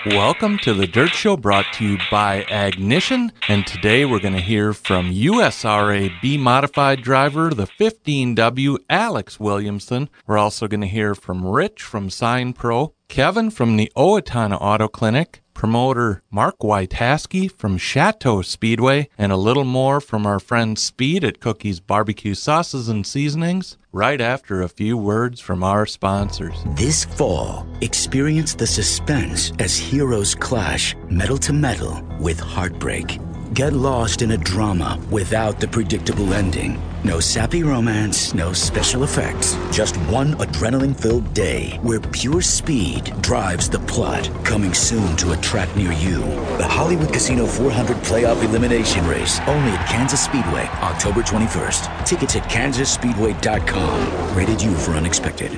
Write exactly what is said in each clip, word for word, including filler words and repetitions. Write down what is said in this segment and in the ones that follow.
Welcome to the Dirt Show, brought to you by Agnition, and today we're going to hear from U S R A B-Modified driver, the fifteen W, Alex Williamson. We're also going to hear from Rich from Sign Pro, Kevin from the Owatonna Auto Clinic, promoter Mark Wojtaski from Chateau Speedway, and a little more from our friend Speed at Cookie's Barbecue Sauces and Seasonings, right after a few words from our sponsors. This fall, experience the suspense as heroes clash metal to metal with heartbreak. Get lost in a drama without the predictable ending. No sappy romance, no special effects. Just one adrenaline-filled day where pure speed drives the plot. Coming soon to a track near you. The Hollywood Casino four hundred Playoff Elimination Race. Only at Kansas Speedway, October twenty-first. Tickets at kansas speedway dot com. Rated U for unexpected.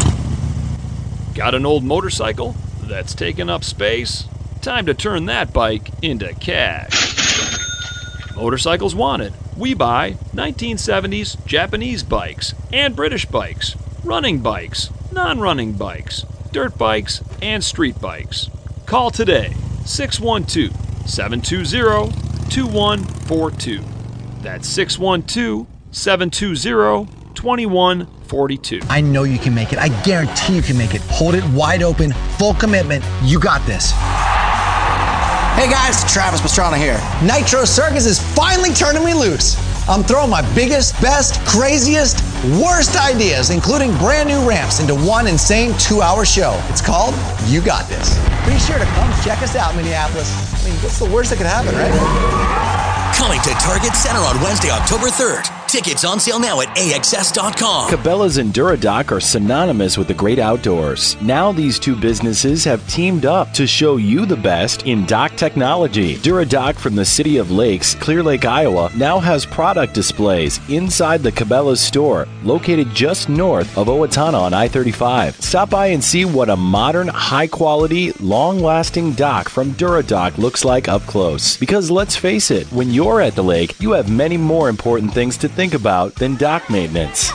Got an old motorcycle that's taking up space? Time to turn that bike into cash. Motorcycles Wanted. We buy nineteen seventies Japanese bikes and British bikes, running bikes, non-running bikes, dirt bikes, and street bikes. Call today, six one two, seven two zero, two one four two. That's six one two, seven two zero, two one four two. I know you can make it. I guarantee you can make it. Hold it wide open, full commitment. You got this. Hey guys, Travis Pastrana here. Nitro Circus is finally turning me loose. I'm throwing my biggest, best, craziest, worst ideas, including brand new ramps, into one insane two-hour show. It's called You Got This. Be sure to come check us out, Minneapolis. I mean, what's the worst that could happen, right? Coming to Target Center on Wednesday, October third. Tickets on sale now at A X S dot com. Cabela's and Duradoc are synonymous with the great outdoors. Now these two businesses have teamed up to show you the best in dock technology. Duradoc from the City of Lakes, Clear Lake, Iowa, now has product displays inside the Cabela's store, located just north of Owatonna on I thirty-five. Stop by and see what a modern, high-quality, long-lasting dock from Duradoc looks like up close. Because let's face it, when you're at the lake, you have many more important things to think about than dock maintenance.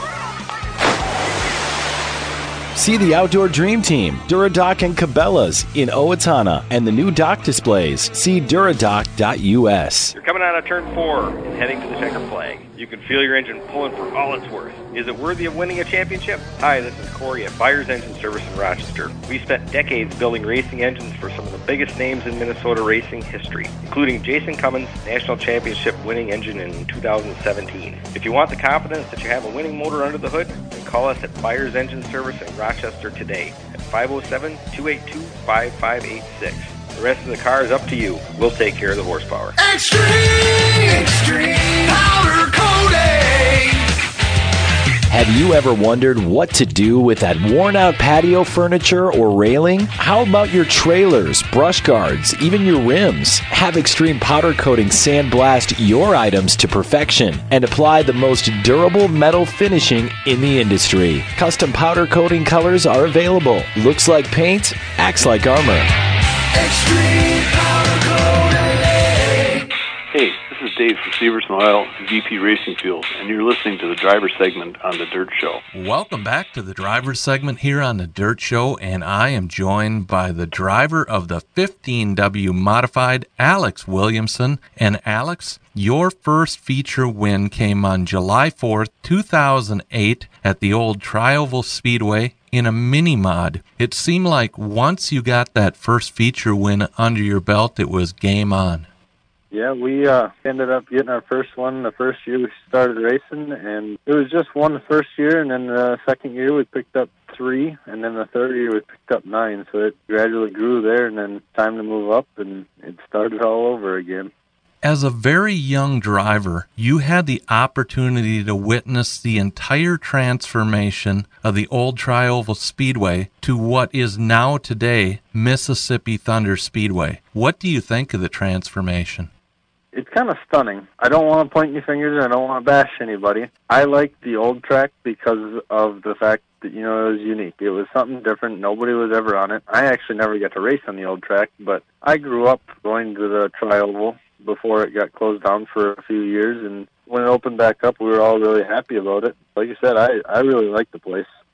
See the Outdoor Dream Team, Duradoc and Cabela's in Owatonna, and the new dock displays. See duradoc dot U S. You're coming out of turn four and heading to the checker flag. You can feel your engine pulling for all it's worth. Is it worthy of winning a championship? Hi, this is Corey at Byers Engine Service in Rochester. We spent decades building racing engines for some of the biggest names in Minnesota racing history, including Jason Cummins' national championship winning engine in two thousand seventeen. If you want the confidence that you have a winning motor under the hood, then call us at Byers Engine Service in Rochester today at five oh seven, two eight two, five five eight six. The rest of the car is up to you. We'll take care of the horsepower. Extreme, extreme powder coating. Have you ever wondered what to do with that worn-out patio furniture or railing? How about your trailers, brush guards, even your rims? Have Extreme Powder Coating sandblast your items to perfection and apply the most durable metal finishing in the industry. Custom powder coating colors are available. Looks like paint, acts like armor. Extreme powder coating. Hey, this is Dave from Severson Oil and V P Racing Fuels, and you're listening to the driver segment on The Dirt Show. Welcome back to the driver segment here on The Dirt Show, and I am joined by the driver of the fifteen W Modified, Alex Williamson. And Alex, your first feature win came on July fourth, two thousand eight at the old Trioval Speedway in a mini mod. It seemed like once you got that first feature win under your belt, it was game on. Yeah, we uh, ended up getting our first one the first year we started racing, and it was just one the first year, and then the second year we picked up three, and then the third year we picked up nine, so it gradually grew there, and then time to move up, and it started all over again. As a very young driver, you had the opportunity to witness the entire transformation of the old Trioval Speedway to what is now today Mississippi Thunder Speedway. What do you think of the transformation? It's kind of stunning. I don't want to point any fingers, and I don't want to bash anybody. I like the old track because of the fact that, you know, it was unique. It was something different. Nobody was ever on it. I actually never got to race on the old track, but I grew up going to the Trioval before it got closed down for a few years, and when it opened back up, we were all really happy about it. Like you said, I, I really like the place.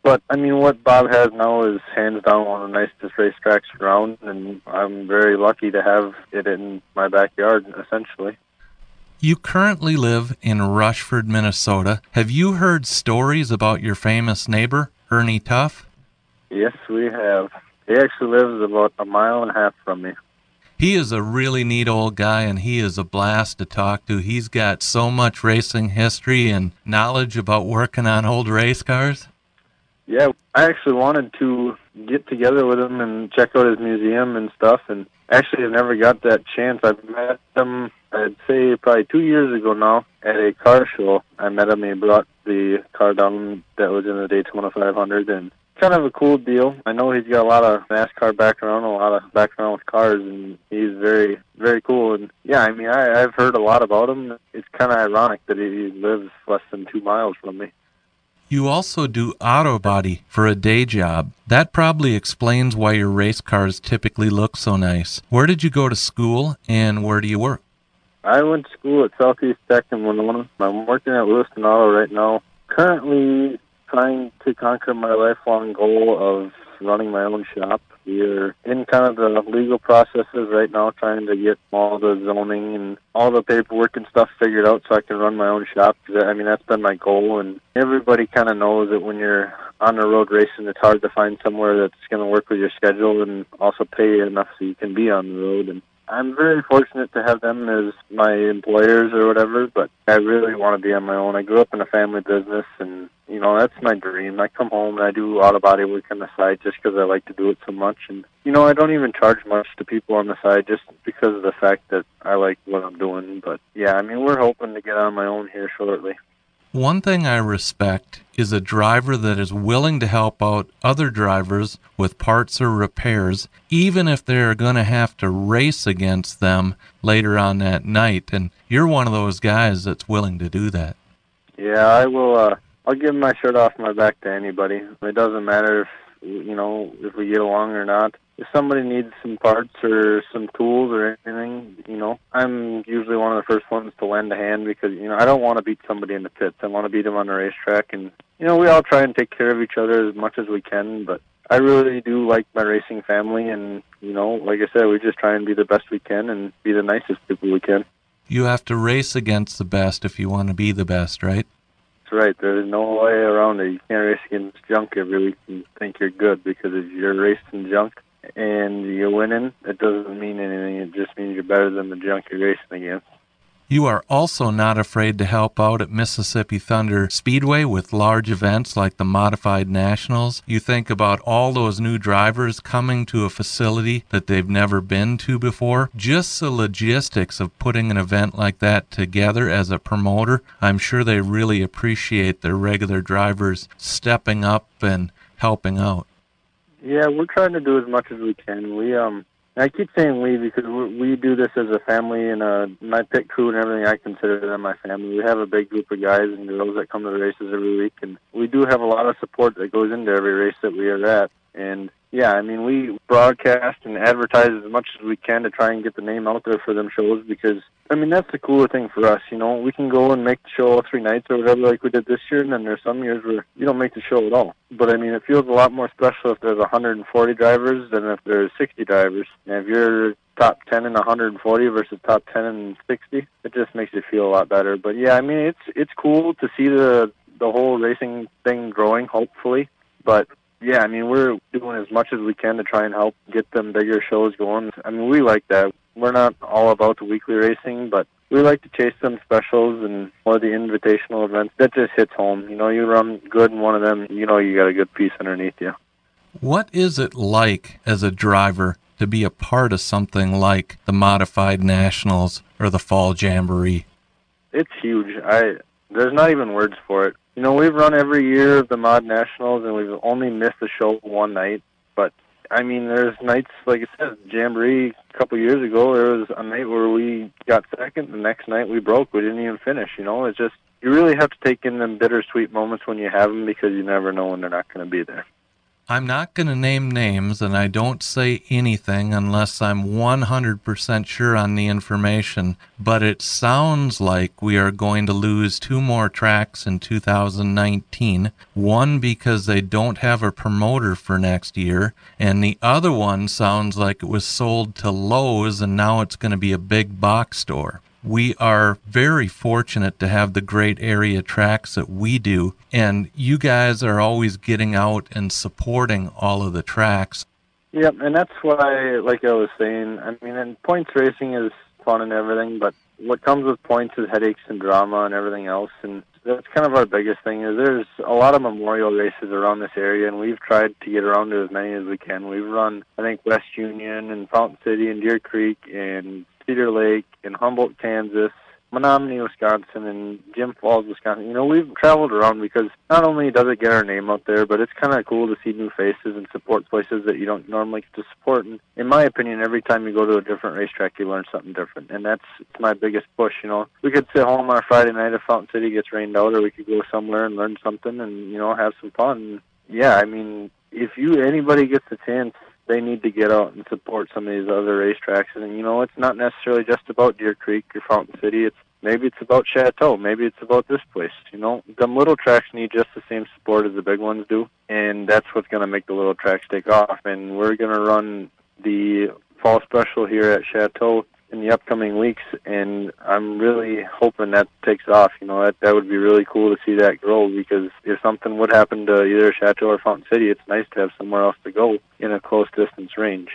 But, I mean, what Bob has now is hands down one of the nicest racetracks around, and I'm very lucky to have it in my backyard, essentially. You currently live in Rushford, Minnesota. Have you heard stories about your famous neighbor, Ernie Tuff? Yes, we have. He actually lives about a mile and a half from me. He is a really neat old guy, and he is a blast to talk to. He's got so much racing history and knowledge about working on old race cars. Yeah, I actually wanted to get together with him and check out his museum and stuff, and actually I never got that chance. I met him, I'd say, probably two years ago now at a car show. I met him, he brought the car down that was in the Daytona five hundred, and kind of a cool deal. I know he's got a lot of NASCAR background, a lot of background with cars, and he's very, very cool. And yeah, I mean, I, I've heard a lot about him. It's kind of ironic that he lives less than two miles from me. You also do auto body for a day job. That probably explains why your race cars typically look so nice. Where did you go to school, and where do you work? I went to school at Southeast Tech in Winona. I'm working at Lewiston Auto right now. Currently trying to conquer my lifelong goal of running my own shop. We're in kind of the legal processes right now, trying to get all the zoning and all the paperwork and stuff figured out so I can run my own shop. I mean, that's been my goal, and everybody kind of knows that when you're on the road racing, it's hard to find somewhere that's going to work with your schedule and also pay enough so you can be on the road. And I'm very fortunate to have them as my employers or whatever, but I really want to be on my own. I grew up in a family business, and, you know, that's my dream. I come home and I do auto body work on the side just because I like to do it so much. And, you know, I don't even charge much to people on the side just because of the fact that I like what I'm doing. But, yeah, I mean, we're hoping to get on my own here shortly. One thing I respect is a driver that is willing to help out other drivers with parts or repairs, even if they're going to have to race against them later on that night. And you're one of those guys that's willing to do that. Yeah, I will. Uh, I'll give my shirt off my back to anybody. It doesn't matter if, you know, if we get along or not. If somebody needs some parts or some tools or anything, you know, I'm usually one of the first ones to lend a hand because, you know, I don't want to beat somebody in the pits. I want to beat them on the racetrack. And, you know, we all try and take care of each other as much as we can. But I really do like my racing family. And, you know, like I said, we just try and be the best we can and be the nicest people we can. You have to race against the best if you want to be the best, right? That's right. There's no way around it. You can't race against junk every week and think you're good, because if you're racing junk and you're winning, it doesn't mean anything. It just means you're better than the junk you're racing against. You are also not afraid to help out at Mississippi Thunder Speedway with large events like the Modified Nationals. You think about all those new drivers coming to a facility that they've never been to before. Just the logistics of putting an event like that together as a promoter, I'm sure they really appreciate their regular drivers stepping up and helping out. Yeah, we're trying to do as much as we can. We um. I keep saying we because we do this as a family, and uh, my pit crew and everything, I consider them my family. We have a big group of guys and girls that come to the races every week, and we do have a lot of support that goes into every race that we are at. And, yeah, I mean, we broadcast and advertise as much as we can to try and get the name out there for them shows because, I mean, that's the cooler thing for us, you know. We can go and make the show all three nights or whatever like we did this year, and then there's some years where you don't make the show at all. But, I mean, it feels a lot more special if there's one hundred forty drivers than if there's sixty drivers. And if you're top ten in one hundred forty versus top ten in sixty, it just makes you feel a lot better. But, yeah, I mean, it's it's cool to see the, the whole racing thing growing, hopefully. But, yeah, I mean, we're doing as much as we can to try and help get them bigger shows going. I mean, we like that. We're not all about the weekly racing, but we like to chase some specials and more the invitational events. That just hits home. You know, you run good in one of them, you know you got a good piece underneath you. What is it like as a driver to be a part of something like the Modified Nationals or the Fall Jamboree? It's huge. I There's not even words for it. You know, we've run every year of the Mod Nationals, and we've only missed the show one night. But, I mean, there's nights, like I said, Jamboree a couple years ago, there was a night where we got second. The next night we broke. We didn't even finish, you know. It's just, you really have to take in them bittersweet moments when you have them because you never know when they're not going to be there. I'm not going to name names, and I don't say anything unless I'm one hundred percent sure on the information, but it sounds like we are going to lose two more tracks in two thousand nineteen, one because they don't have a promoter for next year, and the other one sounds like it was sold to Lowe's and now it's going to be a big box store. We are very fortunate to have the great area tracks that we do, and you guys are always getting out and supporting all of the tracks. Yep, and that's why, like I was saying, I mean, and points racing is fun and everything, but what comes with points is headaches and drama and everything else, and that's kind of our biggest thing. Is there's a lot of memorial races around this area, and we've tried to get around to as many as we can. We've run, I think, West Union and Fountain City and Deer Creek and Cedar Lake and Humboldt, Kansas, Menominee, Wisconsin, and Jim Falls, Wisconsin. You know, we've traveled around because not only does it get our name out there, but it's kind of cool to see new faces and support places that you don't normally get to support. And in my opinion, every time you go to a different racetrack, you learn something different. And that's my biggest push, you know. We could sit home on a Friday night if Fountain City gets rained out, or we could go somewhere and learn something and, you know, have some fun. Yeah, I mean, if you anybody gets a chance, they need to get out and support some of these other racetracks. And, you know, it's not necessarily just about Deer Creek or Fountain City. It's maybe it's about Chateau. Maybe it's about this place. You know, them little tracks need just the same support as the big ones do, and that's what's going to make the little tracks take off. And we're going to run the fall special here at Chateau in the upcoming weeks, and I'm really hoping that takes off. You know, that that would be really cool to see that grow, because if something would happen to either Chateau or Fountain City, it's nice to have somewhere else to go in a close distance range.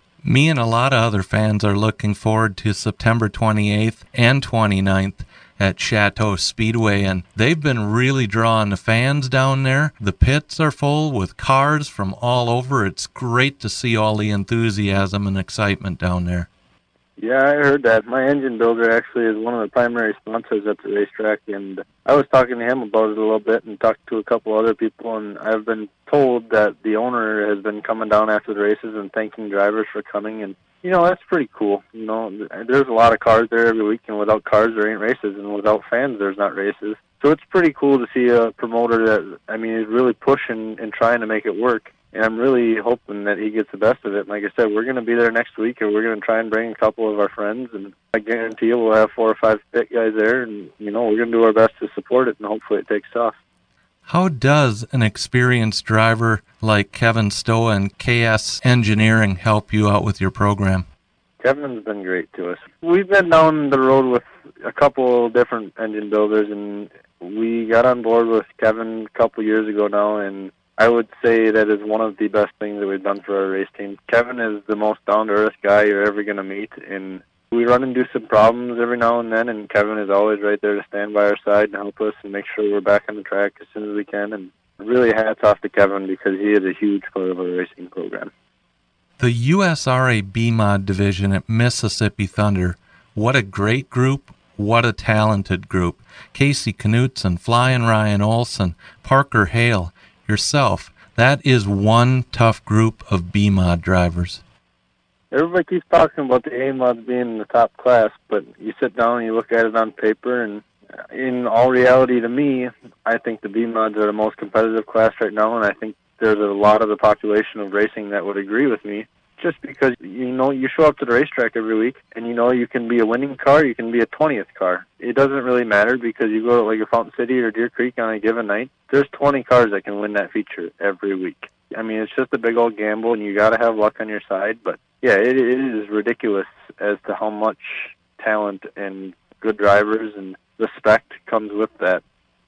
Me and a lot of other fans are looking forward to September twenty-eighth and twenty-ninth at Chateau Speedway, and they've been really drawing the fans down there. The pits are full with cars from all over. It's great to see all the enthusiasm and excitement down there. Yeah, I heard that. My engine builder actually is one of the primary sponsors at the racetrack, and I was talking to him about it a little bit and talked to a couple other people, and I've been told that the owner has been coming down after the races and thanking drivers for coming, and, you know, that's pretty cool. You know, there's a lot of cars there every week, and without cars there ain't races, and without fans there's not races. So it's pretty cool to see a promoter that, I mean, is really pushing and trying to make it work. And I'm really hoping that he gets the best of it. And like I said, we're going to be there next week, and we're going to try and bring a couple of our friends. And I guarantee you we'll have four or five pit guys there. And, you know, we're going to do our best to support it, and hopefully it takes off. How does an experienced driver like Kevin Stowa and K S Engineering help you out with your program? Kevin's been great to us. We've been down the road with a couple different engine builders, and we got on board with Kevin a couple years ago now, and I would say that is one of the best things that we've done for our race team. Kevin is the most down-to-earth guy you're ever going to meet, and we run into some problems every now and then, and Kevin is always right there to stand by our side and help us and make sure we're back on the track as soon as we can. And really hats off to Kevin, because he is a huge part of our racing program. The U S R A B-Mod division at Mississippi Thunder, what a great group, what a talented group. Casey Knutson, Flying Ryan Olson, Parker Hale, yourself, that is one tough group of B-Mod drivers. Everybody keeps talking about the A-Mods being in the top class, but you sit down and you look at it on paper, and in all reality to me, I think the B-Mods are the most competitive class right now, and I think there's a lot of the population of racing that would agree with me, just because, you know, you show up to the racetrack every week, and you know you can be a winning car, you can be a twentieth car. It doesn't really matter, because you go to like a Fountain City or Deer Creek on a given night, there's twenty cars that can win that feature every week. I mean, it's just a big old gamble, and you got to have luck on your side. But, yeah, it, it is ridiculous as to how much talent and good drivers and respect comes with that.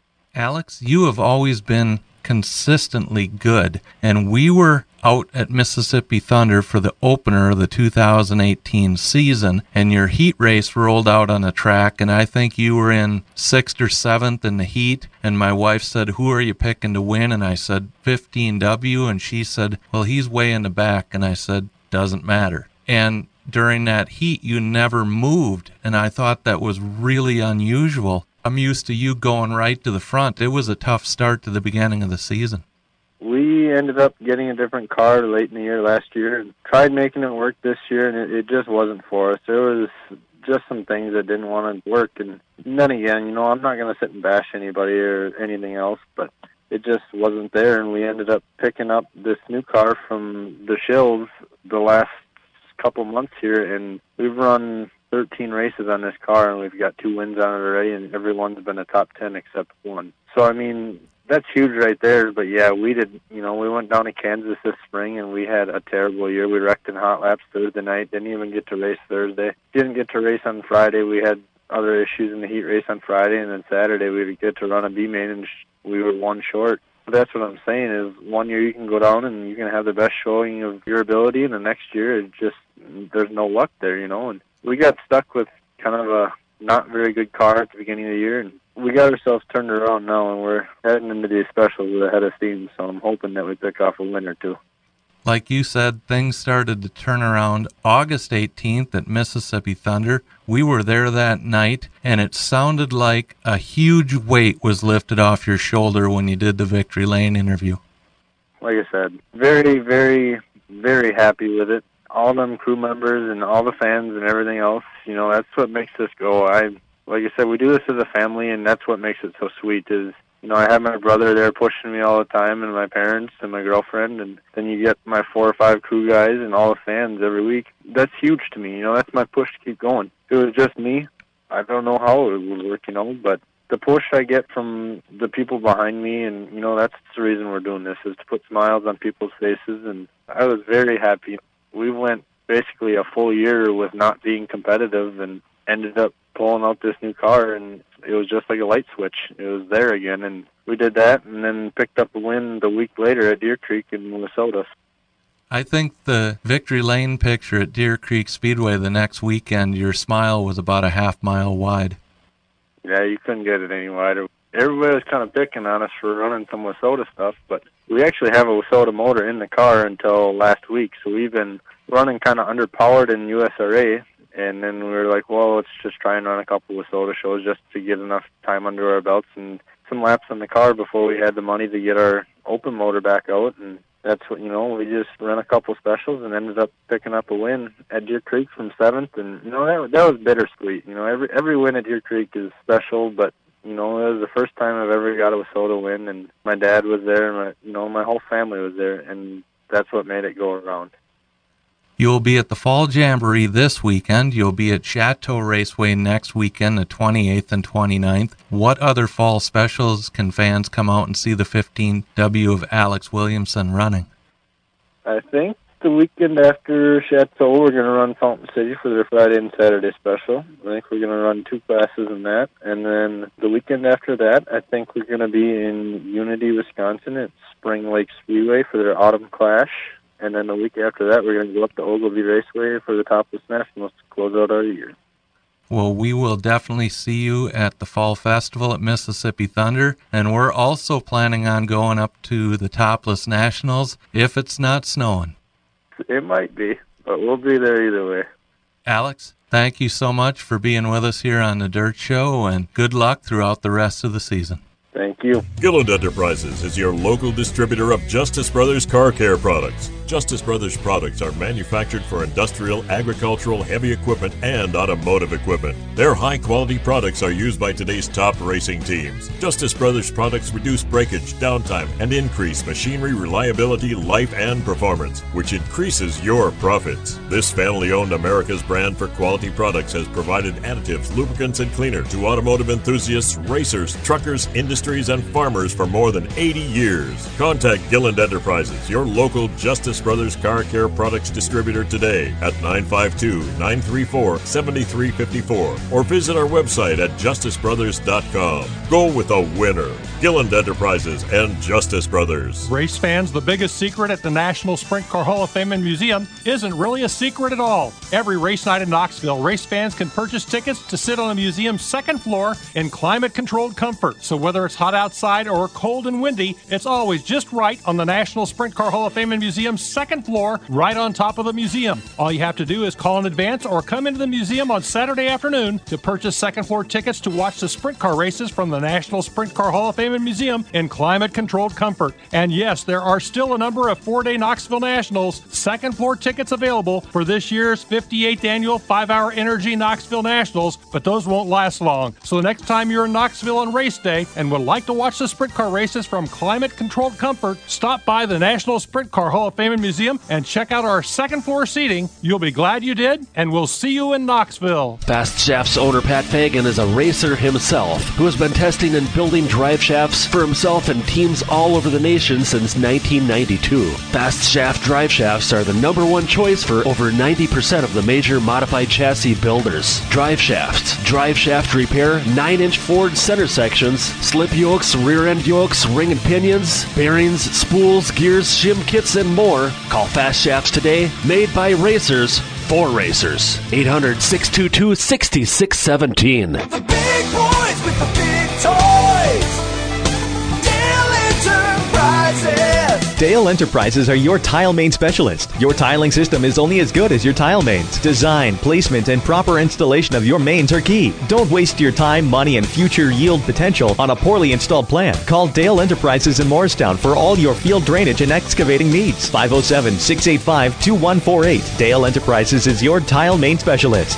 Alex, you have always been consistently good, and we were out at Mississippi Thunder for the opener of the two thousand eighteen season, and your heat race rolled out on the track, and I think you were in sixth or seventh in the heat, and my wife said, who are you picking to win? And I said, fifteen W, and she said, well, he's way in the back, and I said, doesn't matter. And during that heat, you never moved, and I thought that was really unusual. I'm used to you going right to the front. It was a tough start to the beginning of the season. We ended up getting a different car late in the year last year. Tried making it work this year, and it, it just wasn't for us. There was just some things that didn't want to work. And then again, you know, I'm not going to sit and bash anybody or anything else, but it just wasn't there, and we ended up picking up this new car from the Shills the last couple months here, and we've run thirteen races on this car, and we've got two wins on it already, and everyone's been a top ten except one. So, I mean, that's huge right there, but yeah, we did, you know, we went down to Kansas this spring, and we had a terrible year. We wrecked in hot laps Thursday night, didn't even get to race Thursday, didn't get to race on Friday. We had other issues in the heat race on Friday, and then Saturday we would get to run a B-main, and we were one short. But that's what I'm saying is one year you can go down and you can have the best showing of your ability, and the next year it just, there's no luck there, you know. And we got stuck with kind of a not very good car at the beginning of the year, and we got ourselves turned around now, and we're heading into these specials with a head of steam, so I'm hoping that we pick off a win or two. Like you said, things started to turn around August eighteenth at Mississippi Thunder. We were there that night, and it sounded like a huge weight was lifted off your shoulder when you did the Victory Lane interview. Like I said, very, very, very happy with it. All them crew members and all the fans and everything else, you know, that's what makes this go. I, like I said, we do this as a family, and that's what makes it so sweet is, you know, I have my brother there pushing me all the time, and my parents and my girlfriend, and then you get my four or five crew guys and all the fans every week. That's huge to me, you know, that's my push to keep going. If it was just me, I don't know how it would work, you know, but the push I get from the people behind me, and, you know, that's the reason we're doing this, is to put smiles on people's faces, and I was very happy. We went basically a full year with not being competitive and ended up pulling out this new car, and it was just like a light switch. It was there again, and we did that and then picked up a win the week later at Deer Creek in Minnesota. I think the Victory Lane picture at Deer Creek Speedway the next weekend, your smile was about a half mile wide. Yeah, you couldn't get it any wider. Everybody was kind of picking on us for running some Wissota stuff, but we actually have a Wissota motor in the car until last week, so we've been running kind of underpowered in U S R A, and then we were like, well, let's just try and run a couple Wissota shows just to get enough time under our belts and some laps in the car before we had the money to get our open motor back out, and that's what, you know, we just ran a couple specials and ended up picking up a win at Deer Creek from seventh, and, you know, that, that was bittersweet. You know, every every win at Deer Creek is special, but, you know, it was the first time I've ever got a Wissota win, and my dad was there, and, my, you know, my whole family was there, and that's what made it go around. You'll be at the Fall Jamboree this weekend. You'll be at Chateau Raceway next weekend, the twenty-eighth and twenty-ninth. What other fall specials can fans come out and see the fifteen W of Alex Williamson running? I think the weekend after Chateau, we're going to run Fountain City for their Friday and Saturday special. I think we're going to run two classes in that. And then the weekend after that, I think we're going to be in Unity, Wisconsin at Spring Lake Speedway for their Autumn Clash. And then the week after that, we're going to go up to Ogilvie Raceway for the Topless Nationals to close out our year. Well, we will definitely see you at the Fall Festival at Mississippi Thunder, and we're also planning on going up to the Topless Nationals if it's not snowing. It might be, but we'll be there either way. Alex, thank you so much for being with us here on the Dirt Show, and good luck throughout the rest of the season. Thank you. Gilland Enterprises is your local distributor of Justice Brothers Car Care products. Justice Brothers products are manufactured for industrial, agricultural, heavy equipment, and automotive equipment. Their high-quality products are used by today's top racing teams. Justice Brothers products reduce breakage, downtime, and increase machinery reliability, life, and performance, which increases your profits. This family-owned America's brand for quality products has provided additives, lubricants, and cleaner to automotive enthusiasts, racers, truckers, industries, and farmers for more than eighty years. Contact Gilland Enterprises, your local Justice Brothers Car Care Products distributor today at nine five two, nine three four, seven three five four or visit our website at justice brothers dot com. Go with a winner. Gilland Enterprises and Justice Brothers. Race fans, the biggest secret at the National Sprint Car Hall of Fame and Museum isn't really a secret at all. Every race night in Knoxville, race fans can purchase tickets to sit on the museum's second floor in climate-controlled comfort. So whether it's hot outside or cold and windy, it's always just right on the National Sprint Car Hall of Fame and Museum's second floor right on top of the museum. All you have to do is call in advance or come into the museum on Saturday afternoon to purchase second floor tickets to watch the sprint car races from the National Sprint Car Hall of Fame and Museum in climate-controlled comfort. And yes, there are still a number of four-day Knoxville Nationals second floor tickets available for this year's fifty-eighth annual five-hour Energy Knoxville Nationals, but those won't last long. So the next time you're in Knoxville on race day and would like to watch the sprint car races from climate-controlled comfort, stop by the National Sprint Car Hall of Fame and Museum and check out our second floor seating. You'll be glad you did, and we'll see you in Knoxville. Fast Shafts owner Pat Fagan is a racer himself who has been testing and building drive shafts for himself and teams all over the nation since nineteen ninety-two. Fast Shaft drive shafts are the number one choice for over ninety percent of the major modified chassis builders. Drive shafts, drive shaft repair, nine inch Ford center sections, slip yokes, rear end yokes, ring and pinions, bearings, spools, gears, shim kits, and more. Call Fast Shafts today, made by racers for racers. eight hundred, six two two, six six one seven. The big boys with the big toys. Dale Enterprises. Dale Enterprises are your tile main specialist. Your tiling system is only as good as your tile mains. Design, placement, and proper installation of your mains are key. Don't waste your time, money, and future yield potential on a poorly installed plan. Call Dale Enterprises in Morristown for all your field drainage and excavating needs. five oh seven, six eight five, two one four eight. Dale Enterprises is your tile main specialist.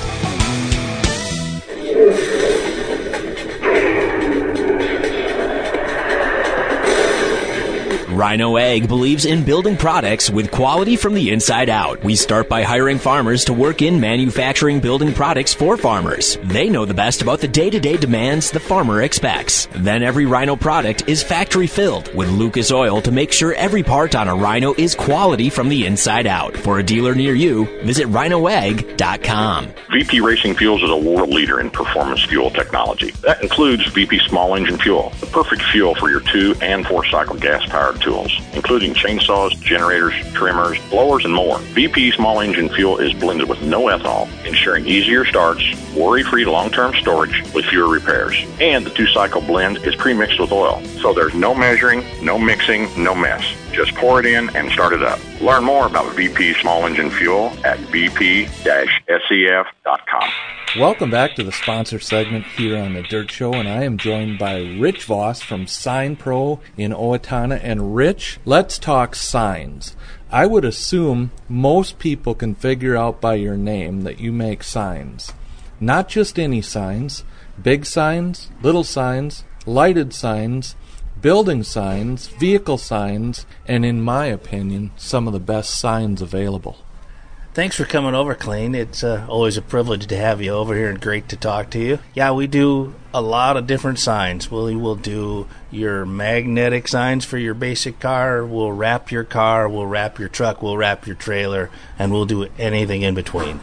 Rhino Ag believes in building products with quality from the inside out. We start by hiring farmers to work in manufacturing building products for farmers. They know the best about the day-to-day demands the farmer expects. Then every Rhino product is factory filled with Lucas Oil to make sure every part on a Rhino is quality from the inside out. For a dealer near you, visit rhino ag dot com. V P Racing Fuels is a world leader in performance fuel technology. That includes V P Small Engine Fuel, the perfect fuel for your two and four cycle gas-powered tools, including chainsaws, generators, trimmers, blowers, and more. V P Small Engine Fuel is blended with no ethanol, ensuring easier starts, worry-free long-term storage with fewer repairs. And the two-cycle blend is pre-mixed with oil, so there's no measuring, no mixing, no mess. Just pour it in and start it up. Learn more about V P Small Engine Fuel at v p dash s e f dot com. Welcome back to the sponsor segment here on The Dirt Show, and I am joined by Rich Voss from Sign Pro in Owatonna. And Rich, let's talk signs. I would assume most people can figure out by your name that you make signs. Not just any signs, big signs, little signs, lighted signs, building signs, vehicle signs, and in my opinion, some of the best signs available. Thanks for coming over, Clayne. It's uh, always a privilege to have you over here and great to talk to you. Yeah, we do a lot of different signs. We'll, we'll do your magnetic signs for your basic car. We'll wrap your car. We'll wrap your truck. We'll wrap your trailer. And we'll do anything in between.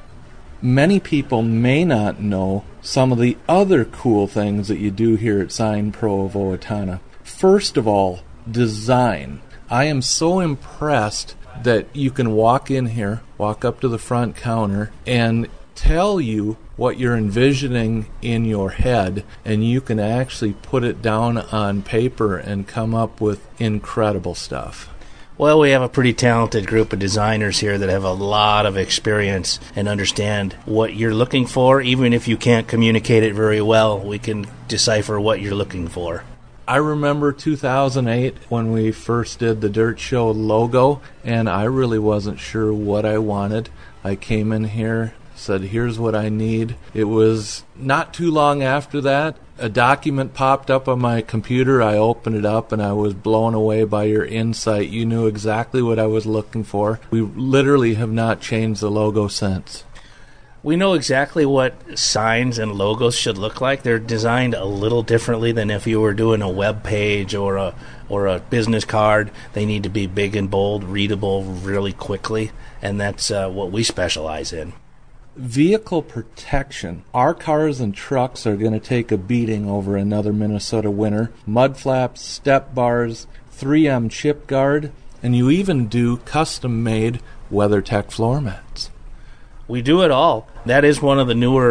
Many people may not know some of the other cool things that you do here at Sign Pro of Owatonna. First of all, design. I am so impressed that you can walk in here, walk up to the front counter, and tell you what you're envisioning in your head, and you can actually put it down on paper and come up with incredible stuff. Well, we have a pretty talented group of designers here that have a lot of experience and understand what you're looking for. Even if you can't communicate it very well, we can decipher what you're looking for. I remember two thousand eight when we first did the Dirt Show logo, and I really wasn't sure what I wanted. I came in here, said, here's what I need. It was not too long after that, a document popped up on my computer. I opened it up, and I was blown away by your insight. You knew exactly what I was looking for. We literally have not changed the logo since. We know exactly what signs and logos should look like. They're designed a little differently than if you were doing a web page or a or a business card. They need to be big and bold, readable really quickly, and that's uh, what we specialize in. Vehicle protection. Our cars and trucks are going to take a beating over another Minnesota winter. Mud flaps, step bars, three M chip guard, and you even do custom-made WeatherTech floor mats. We do it all. That is one of the newer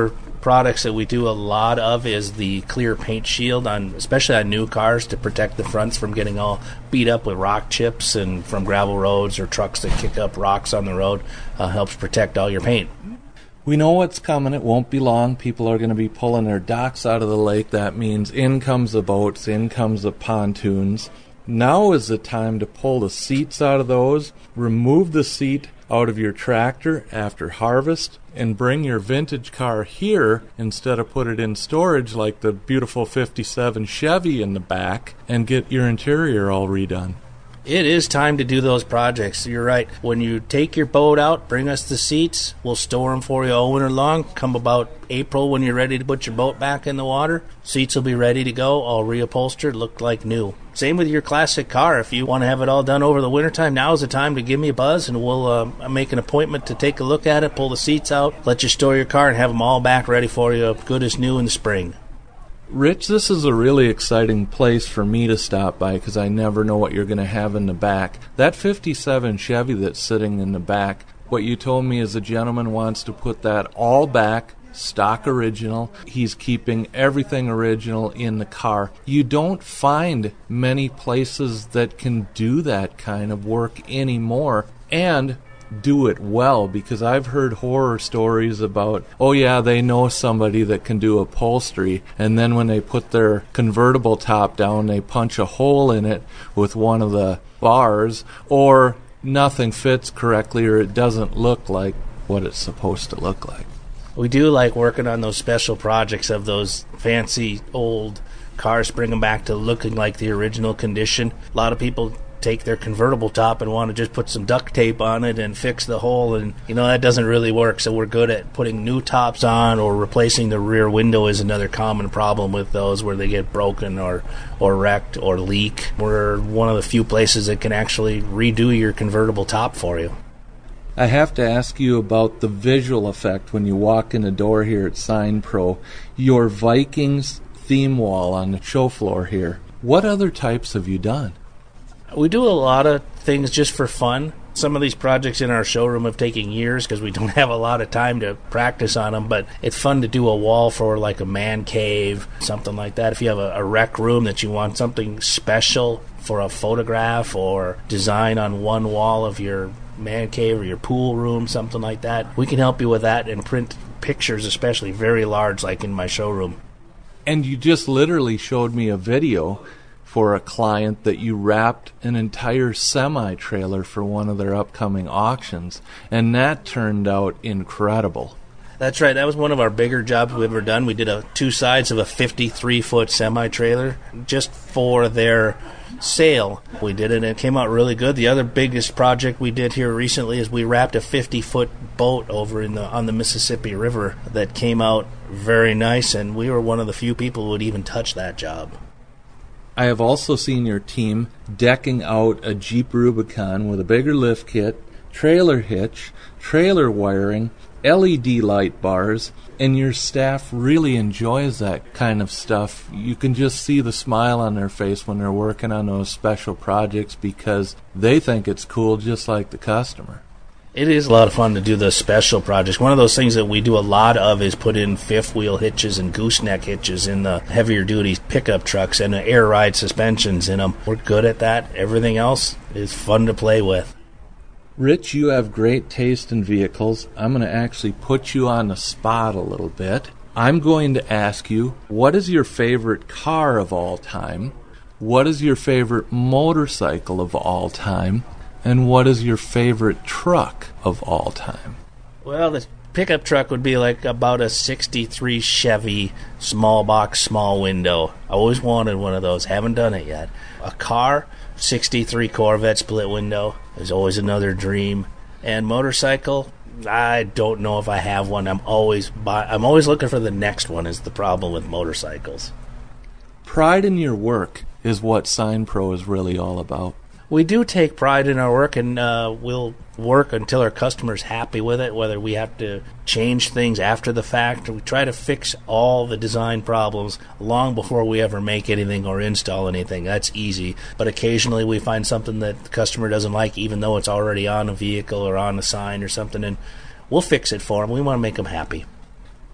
products that we do a lot of is the clear paint shield, on especially on new cars, to protect the fronts from getting all beat up with rock chips and from gravel roads or trucks that kick up rocks on the road. Uh, helps protect all your paint. We know what's coming. It won't be long. People are going to be pulling their docks out of the lake. That means in comes the boats, in comes the pontoons. Now is the time to pull the seats out of those, remove the seat out of your tractor after harvest, and bring your vintage car here instead of put it in storage like the beautiful fifty-seven Chevy in the back, and get your interior all redone. It is time to do those projects. You're right. When you take your boat out, bring us the seats. We'll store them for you all winter long. Come about April when you're ready to put your boat back in the water. Seats will be ready to go, all reupholstered, look like new. Same with your classic car. If you want to have it all done over the wintertime, now is the time to give me a buzz, and we'll uh, make an appointment to take a look at it, pull the seats out, let you store your car, and have them all back ready for you, good as new in the spring. Rich, this is a really exciting place for me to stop by because I never know what you're going to have in the back. That fifty-seven Chevy that's sitting in the back, what you told me is the gentleman wants to put that all back, stock original. He's keeping everything original in the car. You don't find many places that can do that kind of work anymore and do it well, because I've heard horror stories about, oh yeah, they know somebody that can do upholstery, and then when they put their convertible top down, they punch a hole in it with one of the bars, or nothing fits correctly, or it doesn't look like what it's supposed to look like. We do like working on those special projects of those fancy old cars, bring them back to looking like the original condition. A lot of people take their convertible top and want to just put some duct tape on it and fix the hole, and you know that doesn't really work. So we're good at putting new tops on, or replacing the rear window is another common problem with those, where they get broken or or wrecked or leak. We're one of the few places that can actually redo your convertible top for you. I have to ask you about the visual effect when you walk in the door here at Sign Pro. Your Vikings theme wall on the show floor here. What other types have you done? We do a lot of things just for fun. Some of these projects in our showroom have taken years because we don't have a lot of time to practice on them, but it's fun to do a wall for like a man cave, something like that. If you have a, a rec room that you want something special for a photograph or design on one wall of your man cave or your pool room, something like that, we can help you with that and print pictures, especially very large like in my showroom. And you just literally showed me a video for a client that you wrapped an entire semi-trailer for one of their upcoming auctions, and that turned out incredible. That's right. That was one of our bigger jobs we've ever done. We did a two sides of a fifty-three foot semi-trailer just for their sale. We did it, and it came out really good. The other biggest project we did here recently is we wrapped a fifty foot boat over in the on the Mississippi River that came out very nice, and we were one of the few people who would even touch that job. I have also seen your team decking out a Jeep Rubicon with a bigger lift kit, trailer hitch, trailer wiring, L E D light bars, and your staff really enjoys that kind of stuff. You can just see the smile on their face when they're working on those special projects because they think it's cool just like the customer. It is a lot of fun to do the special projects. One of those things that we do a lot of is put in fifth wheel hitches and gooseneck hitches in the heavier duty pickup trucks and the air ride suspensions in them. We're good at that. Everything else is fun to play with. Rich, you have great taste in vehicles. I'm going to actually put you on the spot a little bit. I'm going to ask you, what is your favorite car of all time? What is your favorite motorcycle of all time? And what is your favorite truck of all time? Well, the pickup truck would be like about a sixty-three Chevy small box, small window. I always wanted one of those. Haven't done it yet. A car, sixty-three Corvette split window is always another dream. And motorcycle, I don't know if I have one. I'm always buy, I'm always looking for the next one is the problem with motorcycles. Pride in your work is what Sign Pro is really all about. We do take pride in our work, and uh, we'll work until our customer's happy with it, whether we have to change things after the fact. We try to fix all the design problems long before we ever make anything or install anything. That's easy. But occasionally we find something that the customer doesn't like, even though it's already on a vehicle or on a sign or something, and we'll fix it for them. We want to make them happy.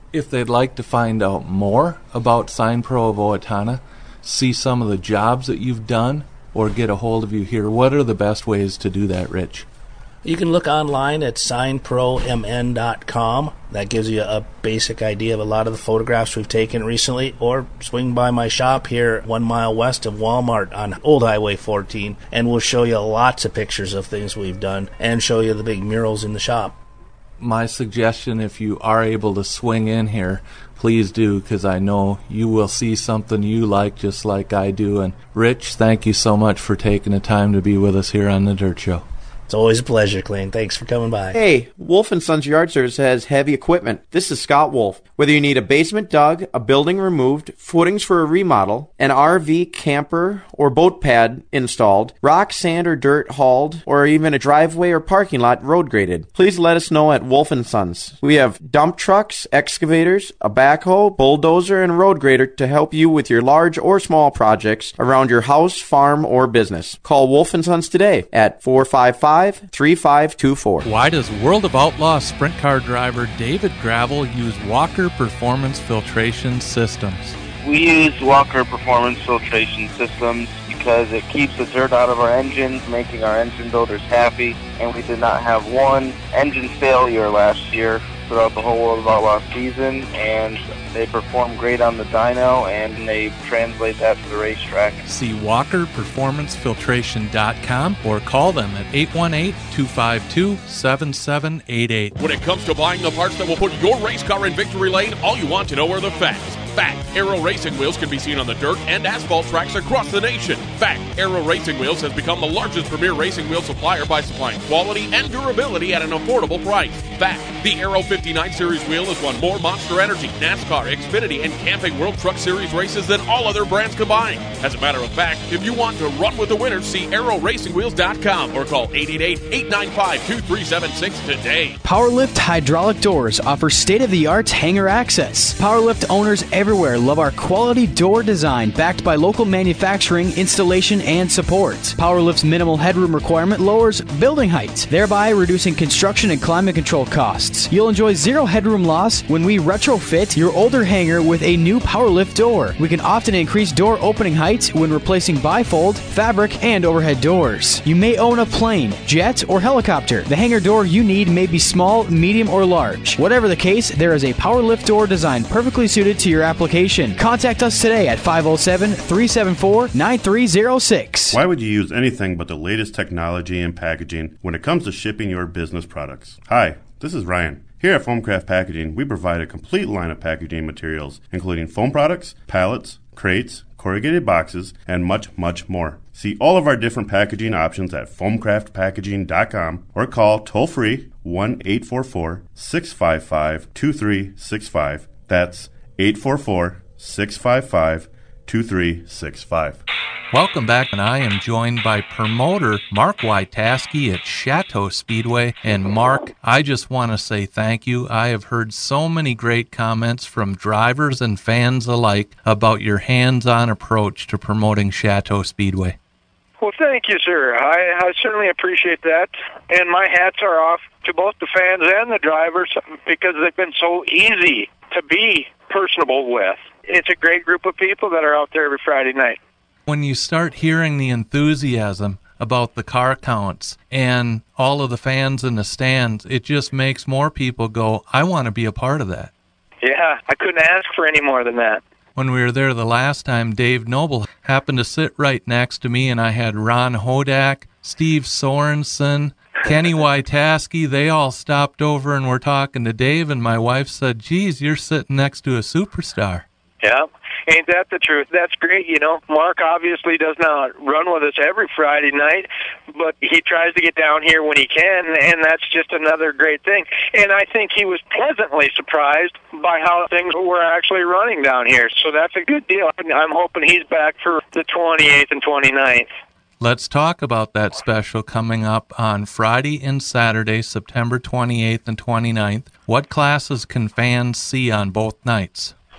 If they'd like to find out more about SignPro of Owatonna, see some of the jobs that you've done, or get a hold of you here, what are the best ways to do that, Rich? You can look online at sign pro m n dot com. That gives you a basic idea of a lot of the photographs we've taken recently, or swing by my shop here one mile west of Walmart on Old Highway fourteen, and we'll show you lots of pictures of things we've done and show you the big murals in the shop. My suggestion, if you are able to swing in here, please do, because I know you will see something you like just like I do. And Rich, thank you so much for taking the time to be with us here on The Dirt Show. It's always a pleasure, Clayton. Thanks for coming by. Hey, Wolf and Sons Yard Service has heavy equipment. This is Scott Wolf. Whether you need a basement dug, a building removed, footings for a remodel, an R V, camper, or boat pad installed, rock, sand, or dirt hauled, or even a driveway or parking lot road graded, please let us know at Wolf and Sons. We have dump trucks, excavators, a backhoe, bulldozer, and road grader to help you with your large or small projects around your house, farm, or business. Call Wolf and Sons today at four five five, three five two four. Why does World of Outlaws sprint car driver David Gravel use Walker Performance Filtration Systems? We use Walker Performance Filtration Systems because it keeps the dirt out of our engines, making our engine builders happy, and we did not have one engine failure last year throughout the whole World of Outlaws season, and they perform great on the dyno, and they translate that to the racetrack. See walker performance filtration dot com or call them at eight one eight, two five two, seven seven eight eight. When it comes to buying the parts that will put your race car in victory lane, all you want to know are the facts. Fact, Aero Racing Wheels can be seen on the dirt and asphalt tracks across the nation. Fact, Aero Racing Wheels has become the largest premier racing wheel supplier by supplying quality and durability at an affordable price. Fact, the Aero fifty-nine Series wheel has won more Monster Energy, NASCAR, Xfinity, and Camping World Truck Series races than all other brands combined. As a matter of fact, if you want to run with the winners, see aero racing wheels dot com or call eight eight eight, eight nine five, two three seven six today. PowerLift Hydraulic Doors offer state-of-the-art hangar access. PowerLift owners everywhere love our quality door design backed by local manufacturing, installation, and support. PowerLift's minimal headroom requirement lowers building height, thereby reducing construction and climate control costs. You'll enjoy zero headroom loss when we retrofit your older hangar with a new PowerLift door. We can often increase door opening height when replacing bifold, fabric, and overhead doors. You may own a plane, jet, or helicopter. The hangar door you need may be small, medium, or large. Whatever the case, there is a PowerLift door design perfectly suited to your application. Contact us today at five oh seven, three seven four, nine three oh six. Why would you use anything but the latest technology and packaging when it comes to shipping your business products? Hi, this is Ryan. Here at Foamcraft Packaging, we provide a complete line of packaging materials, including foam products, pallets, crates, corrugated boxes, and much, much more. See all of our different packaging options at foamcraft packaging dot com or call toll-free one eight four four, six five five, two three six five. That's eight four four, six five five, two three six five. Welcome back, and I am joined by promoter Mark Wytaski at Chateau Speedway. And Mark, I just want to say thank you. I have heard so many great comments from drivers and fans alike about your hands-on approach to promoting Chateau Speedway. Well, thank you, sir. I, I certainly appreciate that. And my hats are off to both the fans and the drivers because they've been so easy to be personable with. It's a great group of people that are out there every Friday night. When you start hearing the enthusiasm about the car counts and all of the fans in the stands, it just makes more people go, I want to be a part of that. Yeah, I couldn't ask for any more than that. When we were there the last time, Dave Noble happened to sit right next to me, and I had Ron Hodak, Steve Sorensen, Kenny Wytaski. They all stopped over and were talking to Dave, and my wife said, geez, you're sitting next to a superstar. Yeah, ain't that the truth? That's great. You know, Mark obviously does not run with us every Friday night, but he tries to get down here when he can, and that's just another great thing. And I think he was pleasantly surprised by how things were actually running down here, so that's a good deal. I'm hoping he's back for the twenty-eighth and twenty-ninth. Let's talk about that special coming up on Friday and Saturday, September twenty-eighth and twenty-ninth. What classes can fans see on both nights?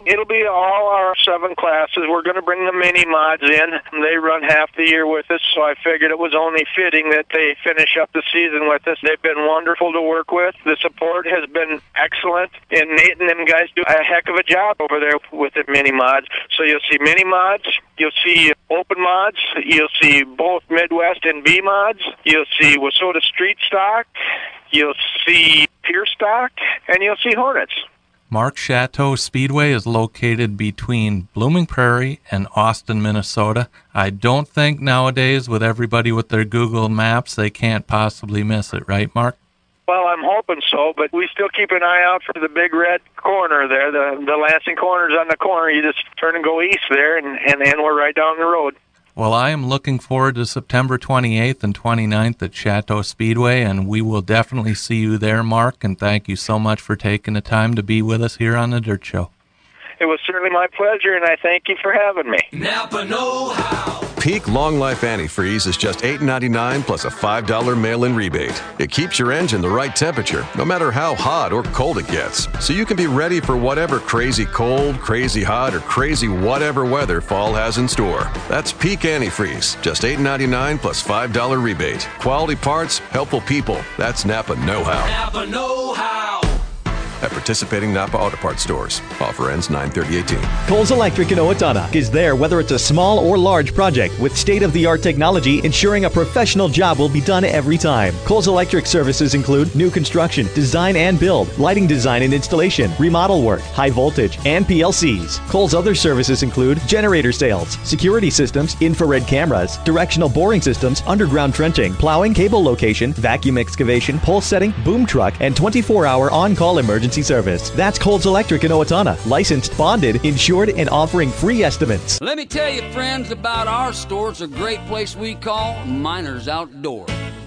It'll be all our seven classes. We're going to bring the mini mods in. They run half the year with us, so I figured it was only fitting that they finish up the season with us. They've been wonderful to work with. The support has been excellent, and Nate and them guys do a heck of a job over there with the mini mods. So you'll see mini mods, you'll see open mods, you'll see both Midwest and B mods, you'll see Wausoda Street stock, you'll see Pier stock, and you'll see Hornets. Mark Chateau Speedway is located between Blooming Prairie and Austin, Minnesota. I don't think nowadays with everybody with their Google Maps they can't possibly miss it, right, Mark? Well, I'm hoping so, but we still keep an eye out for the big red corner there. The the Lansing corner's on the corner. You just turn and go east there, and, and then we're right down the road. Well, I am looking forward to September twenty-eighth and twenty-ninth at Chateau Speedway, and we will definitely see you there, Mark, and thank you so much for taking the time to be with us here on The Dirt Show. It was certainly my pleasure, and I thank you for having me. Napa know-how. Peak Long Life Antifreeze is just eight ninety-nine plus a five dollar mail-in rebate. It keeps your engine the right temperature, no matter how hot or cold it gets, so you can be ready for whatever crazy cold, crazy hot, or crazy whatever weather fall has in store. That's Peak Antifreeze, just eight ninety-nine plus five dollar rebate. Quality parts, helpful people. That's Napa know-how. Napa know-how. At participating Napa Auto Parts stores. Offer ends nine thirty eighteen. Coles Electric in Owatonna is there whether it's a small or large project with state-of-the-art technology ensuring a professional job will be done every time. Coles Electric services include new construction, design and build, lighting design and installation, remodel work, high voltage, and P L Cs. Coles other services include generator sales, security systems, infrared cameras, directional boring systems, underground trenching, plowing, cable location, vacuum excavation, pole setting, boom truck, and twenty-four hour on-call emergency service. That's Coles Electric in Owatonna. Licensed, bonded, insured, and offering free estimates. Let me tell you, friends, about our store. It's a great place we call Miners Outdoor.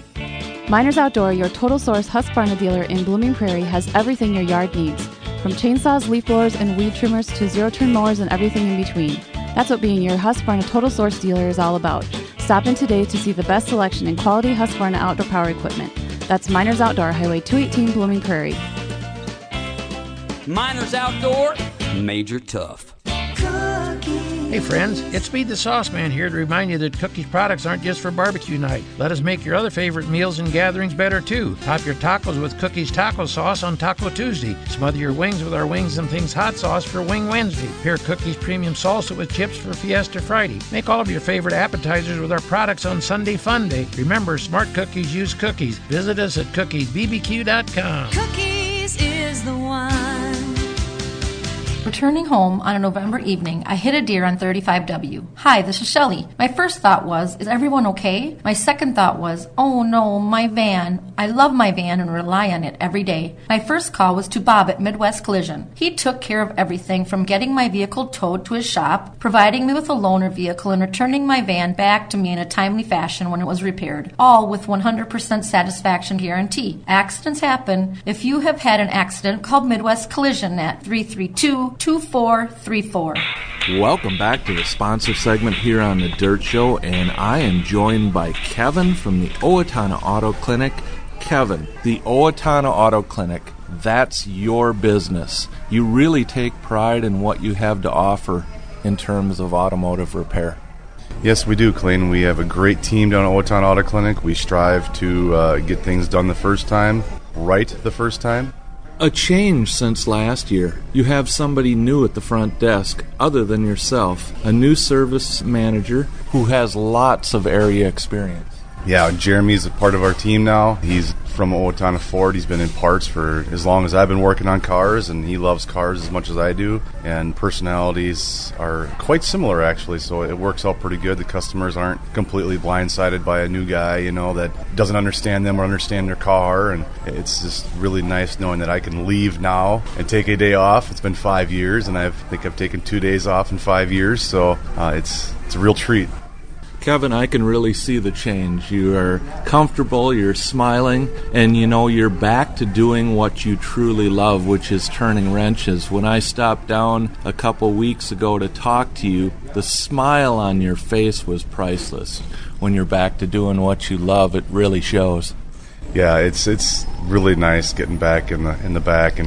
Miners Outdoor, your total source Husqvarna dealer in Blooming Prairie, has everything your yard needs. From chainsaws, leaf blowers, and weed trimmers to zero-turn mowers and everything in between. That's what being your Husqvarna total source dealer is all about. Stop in today to see the best selection in quality Husqvarna outdoor power equipment. That's Miners Outdoor, Highway two eighteen, Blooming Prairie. Miners Outdoor, Major Tough. Hey friends, it's Speed the Sauce Man here to remind you that Cookies products aren't just for barbecue night. Let us make your other favorite meals and gatherings better too. Top your tacos with Cookies taco sauce on Taco Tuesday. Smother your wings with our Wings and Things hot sauce for Wing Wednesday. Pair Cookies premium salsa with chips for Fiesta Friday. Make all of your favorite appetizers with our products on Sunday Fun Day. Remember, smart cookies use cookies. Visit us at cookies b b q dot com. Cookies is the one. Returning home on a November evening, I hit a deer on thirty-five W. Hi, this is Shelley. My first thought was, is everyone okay? My second thought was, oh no, my van. I love my van and rely on it every day. My first call was to Bob at Midwest Collision. He took care of everything from getting my vehicle towed to his shop, providing me with a loaner vehicle, and returning my van back to me in a timely fashion when it was repaired, all with one hundred percent satisfaction guarantee. Accidents happen. If you have had an accident, call Midwest Collision at three three two, two four three four. Welcome back to the sponsor segment here on The Dirt Show, and I am joined by Kevin from the Owatonna Auto Clinic. Kevin, the Owatonna Auto Clinic, that's your business. You really take pride in what you have to offer in terms of automotive repair. Yes, we do, Clayton. We have a great team down at Owatonna Auto Clinic. We strive to uh, get things done the first time, right the first time. A change since last year. You have somebody new at the front desk other than yourself, a new service manager who has lots of area experience. Yeah, Jeremy's a part of our team now. He's from Owatonna Ford. He's been in parts for as long as I've been working on cars, and he loves cars as much as I do. And personalities are quite similar, actually, so it works out pretty good. The customers aren't completely blindsided by a new guy, you know, that doesn't understand them or understand their car. And it's just really nice knowing that I can leave now and take a day off. It's been five years, and I think I've taken two days off in five years, so uh, it's it's a real treat. Kevin, I can really see the change. You are comfortable, you're smiling, and you know you're back to doing what you truly love, which is turning wrenches. When I stopped down a couple weeks ago to talk to you, the smile on your face was priceless. When you're back to doing what you love, it really shows. Yeah, it's it's really nice getting back in the in the back and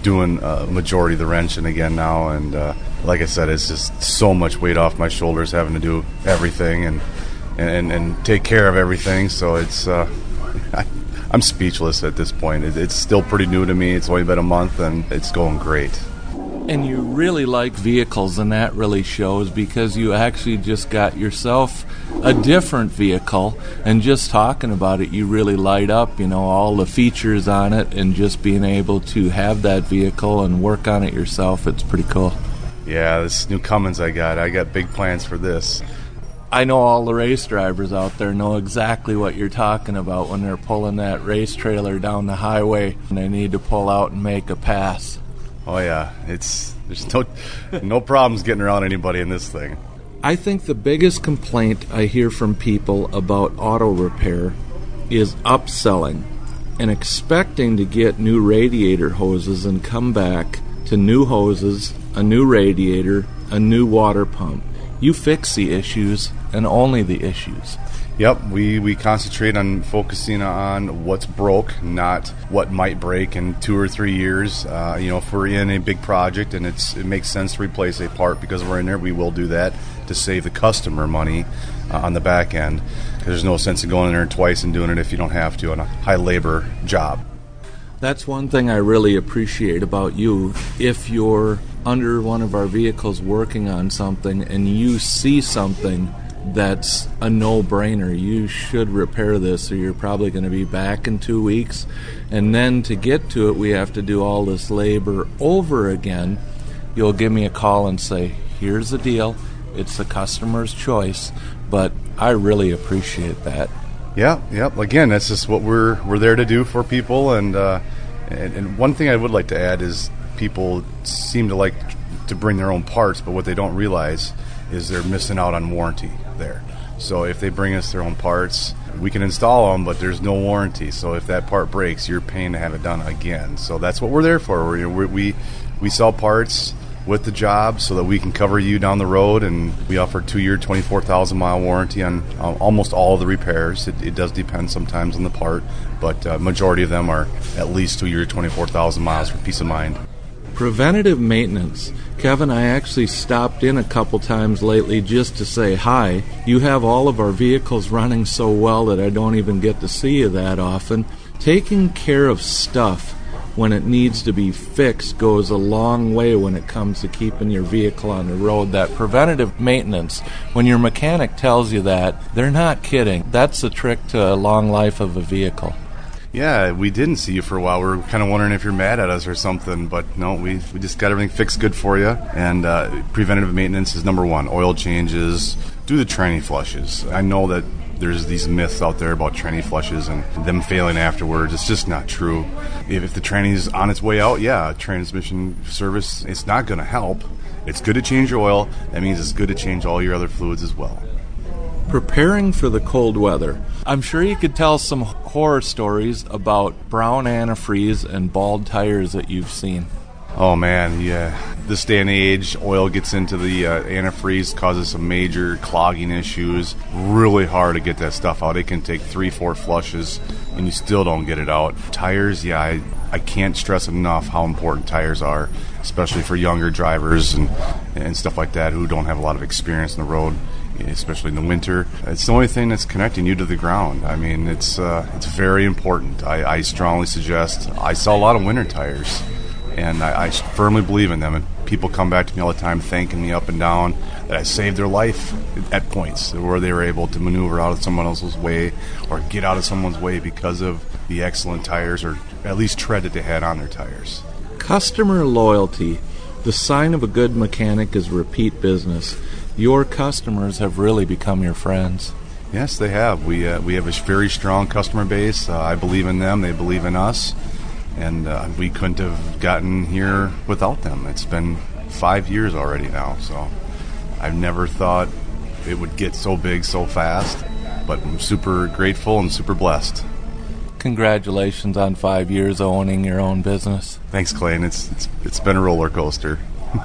doing a majority of the wrenching again now. And uh, like I said, it's just so much weight off my shoulders having to do everything and and, and take care of everything. So it's uh, I, I'm speechless at this point. It, it's still pretty new to me. It's only been a month, and it's going great. And you really like vehicles, and that really shows, because you actually just got yourself a different vehicle, and just talking about it, you really light up, you know, all the features on it, and just being able to have that vehicle and work on it yourself, it's pretty cool. Yeah, this new Cummins I got, I got big plans for this. I know all the race drivers out there know exactly what you're talking about when they're pulling that race trailer down the highway and they need to pull out and make a pass. Oh yeah, it's there's no no problems getting around anybody in this thing. I think the biggest complaint I hear from people about auto repair is upselling and expecting to get new radiator hoses and come back to new hoses, a new radiator, a new water pump. You fix the issues and only the issues. Yep, we, we concentrate on focusing on what's broke, not what might break in two or three years. Uh, you know, if we're in a big project and it's it makes sense to replace a part because we're in there, we will do that to save the customer money uh, on the back end. There's no sense in going in there twice and doing it if you don't have to on a high labor job. That's one thing I really appreciate about you. If you're under one of our vehicles working on something and you see something that's a no-brainer, you should repair this or you're probably going to be back in two weeks. And then to get to it, we have to do all this labor over again. You'll give me a call and say, here's the deal. It's the customer's choice. But I really appreciate that. Yeah, yep. Again, that's just what we're we're there to do for people. And, uh, and and one thing I would like to add is people seem to like to bring their own parts, but what they don't realize is they're missing out on warranty there. So if they bring us their own parts, we can install them, but there's no warranty. So if that part breaks, you're paying to have it done again. So that's what we're there for. We we we sell parts with the job so that we can cover you down the road, and we offer two-year, twenty-four thousand mile warranty on uh, almost all of the repairs. It, it does depend sometimes on the part, but uh, majority of them are at least two-year, twenty-four thousand miles for peace of mind. Preventative maintenance. Kevin, I actually stopped in a couple times lately just to say hi. You have all of our vehicles running so well that I don't even get to see you that often. Taking care of stuff when it needs to be fixed goes a long way when it comes to keeping your vehicle on the road. That preventative maintenance, when your mechanic tells you that, they're not kidding. That's the trick to a long life of a vehicle. Yeah, we didn't see you for a while. We were kind of wondering if you're mad at us or something, but no, we we just got everything fixed good for you. And uh, preventative maintenance is number one. Oil changes, do the tranny flushes. I know that there's these myths out there about tranny flushes and them failing afterwards. It's just not true. If, if the tranny's on its way out, yeah, transmission service, it's not going to help. It's good to change your oil. That means it's good to change all your other fluids as well. Preparing for the cold weather. I'm sure you could tell some horror stories about brown antifreeze and bald tires that you've seen. Oh man, yeah. This day and age, oil gets into the uh, antifreeze, causes some major clogging issues. Really hard to get that stuff out. It can take three, four flushes, and you still don't get it out. Tires, yeah, I, I can't stress enough how important tires are, especially for younger drivers and, and stuff like that who don't have a lot of experience on the road, especially in the winter. It's the only thing that's connecting you to the ground. I mean, it's uh, it's very important. I, I strongly suggest. I sell a lot of winter tires, and I, I firmly believe in them. And people come back to me all the time thanking me up and down that I saved their life at points where they were able to maneuver out of someone else's way or get out of someone's way because of the excellent tires, or at least tread that they had on their tires. Customer loyalty. The sign of a good mechanic is repeat business. Your customers have really become your friends. Yes, they have. We uh, we have a very strong customer base. Uh, I believe in them. They believe in us. And uh, we couldn't have gotten here without them. It's been five years already now. So I've never thought it would get so big so fast. But I'm super grateful and super blessed. Congratulations on five years owning your own business. Thanks, Clayton. It's, it's, it's been a roller coaster.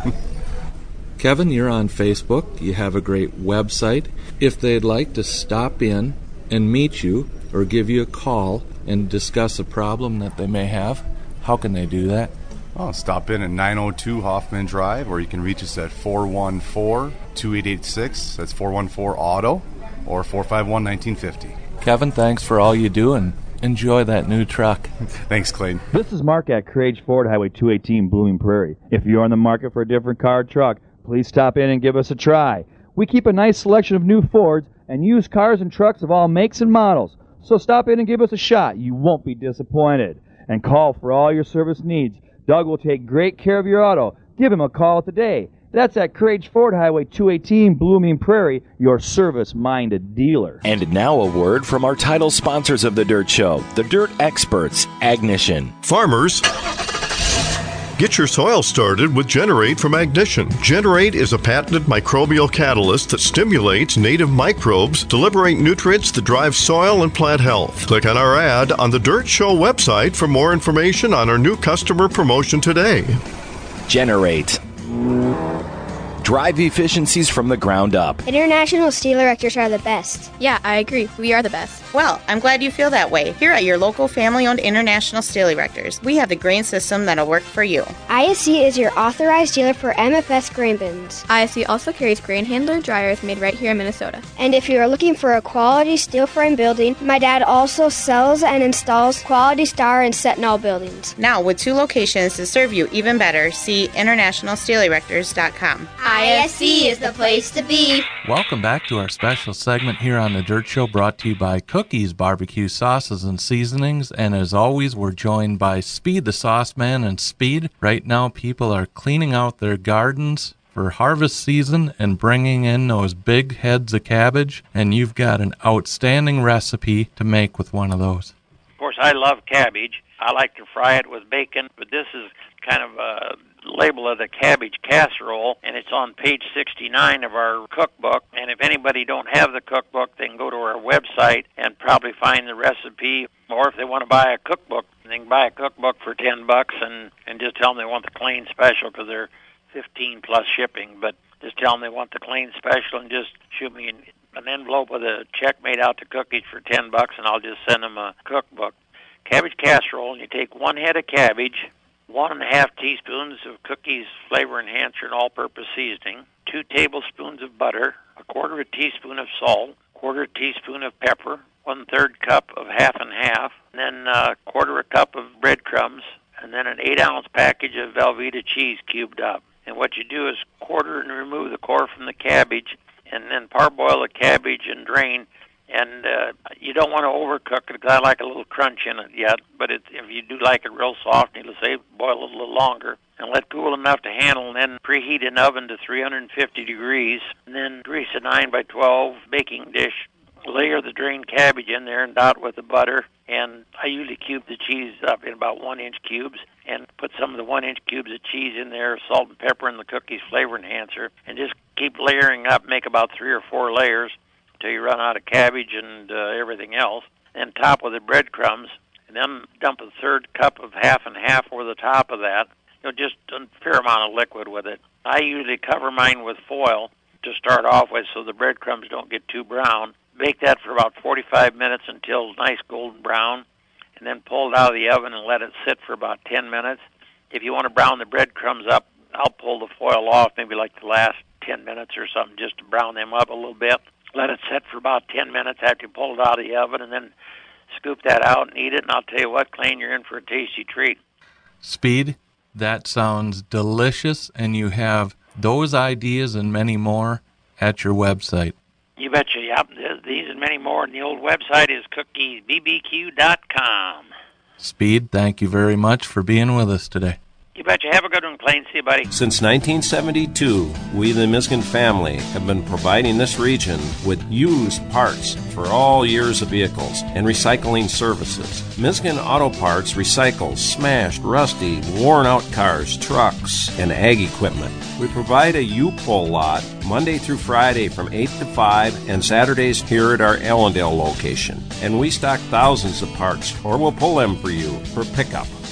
Kevin, you're on Facebook. You have a great website. If they'd like to stop in and meet you or give you a call and discuss a problem that they may have, how can they do that? Oh, stop in at nine oh two Hoffman Drive, or you can reach us at four one four, two eight eight six. That's four one four auto, or four five one, one nine five zero. Kevin, thanks for all you do, and enjoy that new truck. Thanks, Clayton. This is Mark at Crage Ford, Highway two eighteen, Blooming Prairie. If you're on the market for a different car or truck, please stop in and give us a try. We keep a nice selection of new Fords and used cars and trucks of all makes and models. So stop in and give us a shot. You won't be disappointed. And call for all your service needs. Doug will take great care of your auto. Give him a call today. That's at Crage Ford, Highway two eighteen, Blooming Prairie, your service-minded dealer. And now a word from our title sponsors of The Dirt Show, the Dirt Experts, Agnition. Farmers, get your soil started with Generate from Agnition. Generate is a patented microbial catalyst that stimulates native microbes to liberate nutrients that drive soil and plant health. Click on our ad on the Dirt Show website for more information on our new customer promotion today. Generate. Drive efficiencies from the ground up. International Steel Erectors are the best. Yeah, I agree. We are the best. Well, I'm glad you feel that way. Here at your local family-owned International Steel Erectors, we have the grain system that'll work for you. I S C is your authorized dealer for M F S grain bins. I S C also carries grain handler dryers made right here in Minnesota. And if you are looking for a quality steel frame building, my dad also sells and installs Quality Star and Sentinel buildings. Now, with two locations to serve you even better, see international steel erectors dot com. I S C is the place to be. Welcome back to our special segment here on The Dirt Show, brought to you by Cookies Barbecue Sauces and Seasonings. And as always, we're joined by Speed the Sauce Man. And Speed, right now people are cleaning out their gardens for harvest season and bringing in those big heads of cabbage. And you've got an outstanding recipe to make with one of those. Of course, I love cabbage. I like to fry it with bacon, but this is kind of a label of the cabbage casserole, and it's on page sixty-nine of our cookbook. And if anybody don't have the cookbook, they can go to our website and probably find the recipe. Or if they want to buy a cookbook, they can buy a cookbook for ten bucks and, and just tell them they want the Klein special because they're fifteen plus shipping. But just tell them they want the Klein special and just shoot me an, an envelope with a check made out to Cookies for ten bucks, and I'll just send them a cookbook. Cabbage casserole, and you take one head of cabbage, one and a half teaspoons of Cookies flavor enhancer and all-purpose seasoning, two tablespoons of butter, a quarter of a teaspoon of salt, quarter of a teaspoon of pepper, one-third cup of half and half, and then a quarter of a cup of breadcrumbs, and then an eight-ounce package of Velveeta cheese cubed up. And what you do is quarter and remove the core from the cabbage, and then parboil the cabbage and drain. And uh, you don't want to overcook it because I like a little crunch in it yet. But it, if you do like it real soft, needless to say, boil it a little longer and let cool enough to handle. And then preheat an oven to three hundred fifty degrees. And then grease a nine by twelve baking dish. Layer the drained cabbage in there and dot with the butter. And I usually cube the cheese up in about one-inch cubes and put some of the one-inch cubes of cheese in there, salt and pepper, and the Cookies flavor enhancer. And just keep layering up, make about three or four layers till you run out of cabbage and uh, everything else. Then top with the breadcrumbs, and then dump a third cup of half and half over the top of that. You know, just a fair amount of liquid with it. I usually cover mine with foil to start off with so the breadcrumbs don't get too brown. Bake that for about forty-five minutes until nice golden brown, and then pull it out of the oven and let it sit for about ten minutes. If you want to brown the breadcrumbs up, I'll pull the foil off maybe like the last ten minutes or something just to brown them up a little bit. Let it set for about ten minutes after you pull it out of the oven, and then scoop that out and eat it. And I'll tell you what, Klein, you're in for a tasty treat. Speed, that sounds delicious, and you have those ideas and many more at your website. You betcha, yep. These and many more. And the old website is cookies b b q dot com. Speed, thank you very much for being with us today. You betcha. Have a good one, Klein. See you, buddy. Since nineteen seventy-two, we, the Miskin family, have been providing this region with used parts for all years of vehicles and recycling services. Miskin Auto Parts recycles smashed, rusty, worn-out cars, trucks, and ag equipment. We provide a U-Pull lot Monday through Friday from eight to five and Saturdays here at our Allendale location. And we stock thousands of parts, or we'll pull them for you for pickup.